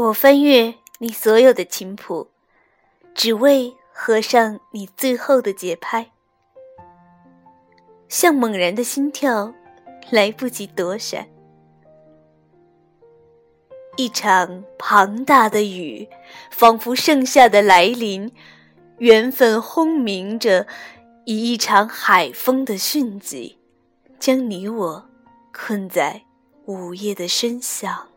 我翻阅你所有的琴谱，只为合上你最后的节拍。像猛然的心跳，来不及躲闪。一场庞大的雨，仿佛盛夏的来临，缘分轰鸣着，以一场海风的迅疾，将你我困在午夜的深巷。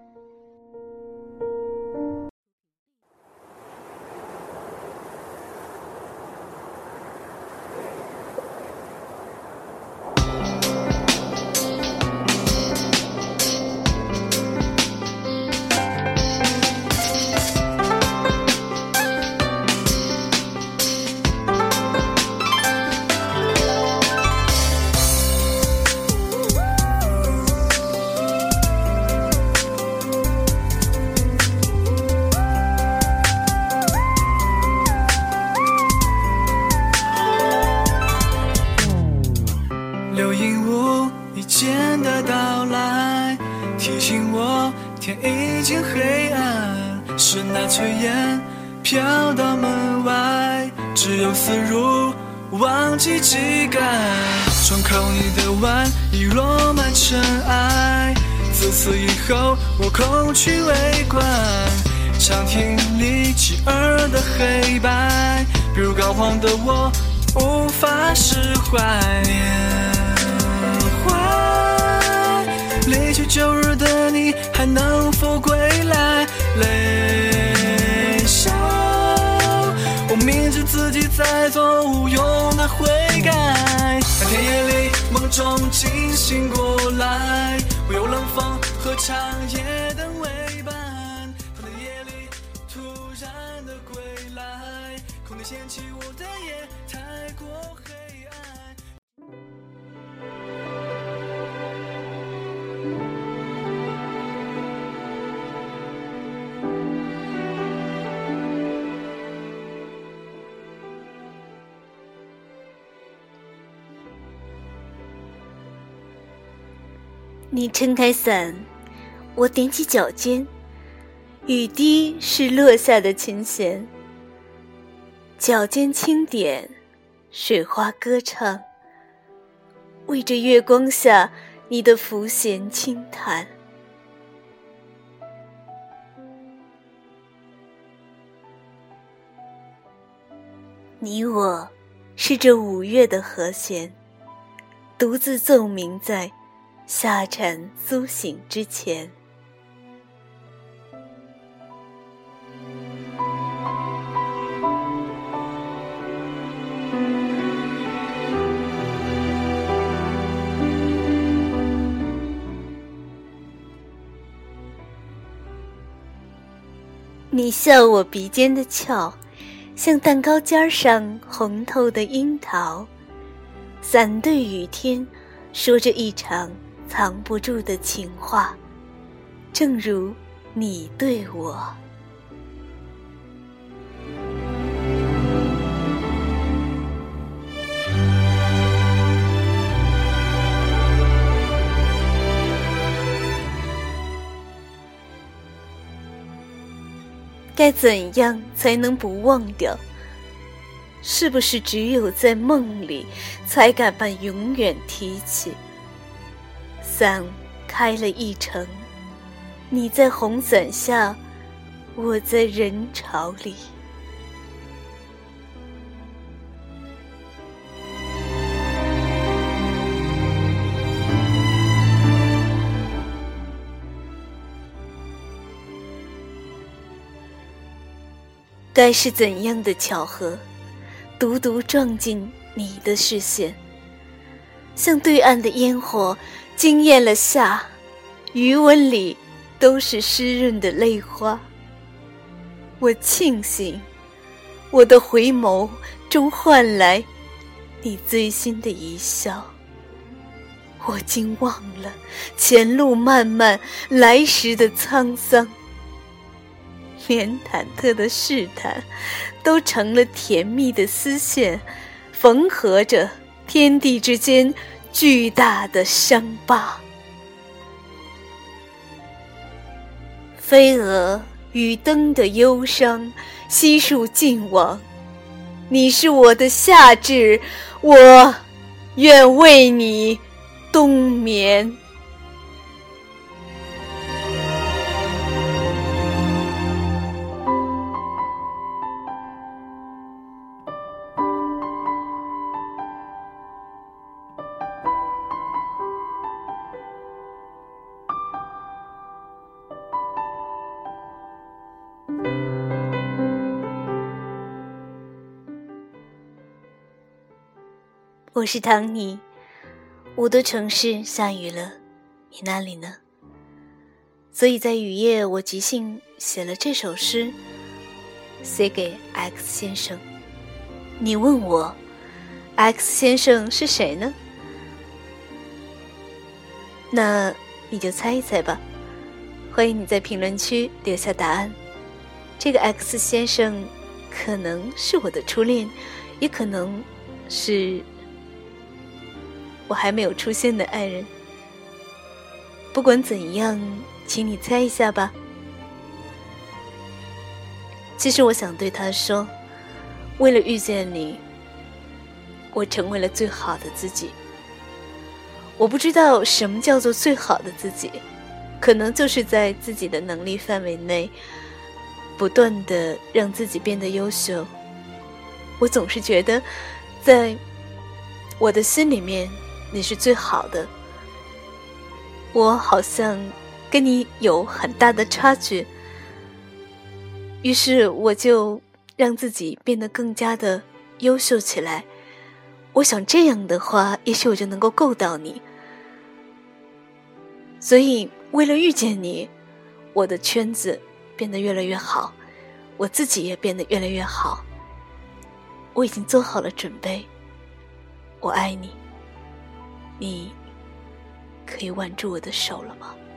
流萤无意间的到来，提醒我天已经黑暗，是那炊烟飘到门外，只有思如忘记几感，窗口你的碗已落满尘埃，自此以后我空去围观，常听你妻儿的黑白，比如高黄的我无法释怀，离去旧日的你还能否归来？泪笑，我明知自己在做无用的悔改，那天夜里梦中惊醒过来，我有冷风和长夜的为伴，那夜里突然的归来，空地掀起我的夜太过黑暗。 你撑开伞，我踮起脚尖，雨滴是落下的琴弦，脚尖轻点，水花歌唱，为着月光下你的浮弦轻弹。你我是这五月的和弦，独自奏鸣在夏蝉苏醒之前。你笑我鼻尖的翘，像蛋糕尖上红透的樱桃，伞对雨天说着一场藏不住的情话，正如你对我。该怎样才能不忘掉？是不是只有在梦里才敢把永远提起？伞开了一程，你在红伞下，我在人潮里。该是怎样的巧合，独独撞进你的视线，像对岸的烟火惊艳了夏，余温里都是湿润的泪花。我庆幸我的回眸中换来你最新的一笑，我竟忘了前路漫漫，来时的沧桑，连忐忑的试探都成了甜蜜的丝线，缝合着天地之间巨大的伤疤。飞蛾与灯的忧伤悉数尽忘。你是我的夏至，我愿为你冬眠。我是唐妮，我的城市下雨了，你那里呢？所以在雨夜，我即兴写了这首诗，写给 X 先生。你问我 X 先生是谁呢？那你就猜一猜吧，欢迎你在评论区留下答案。这个 X 先生可能是我的初恋，也可能是我还没有出现的爱人。不管怎样，请你猜一下吧。其实我想对他说，为了遇见你，我成为了最好的自己。我不知道什么叫做最好的自己，可能就是在自己的能力范围内，不断地让自己变得优秀。我总是觉得，在我的心里面，你是最好的。我好像跟你有很大的差距，于是我就让自己变得更加的优秀起来。我想这样的话，也许我就能够够到你。所以为了遇见你，我的圈子变得越来越好，我自己也变得越来越好。我已经做好了准备，我爱你，你可以挽住我的手了吗？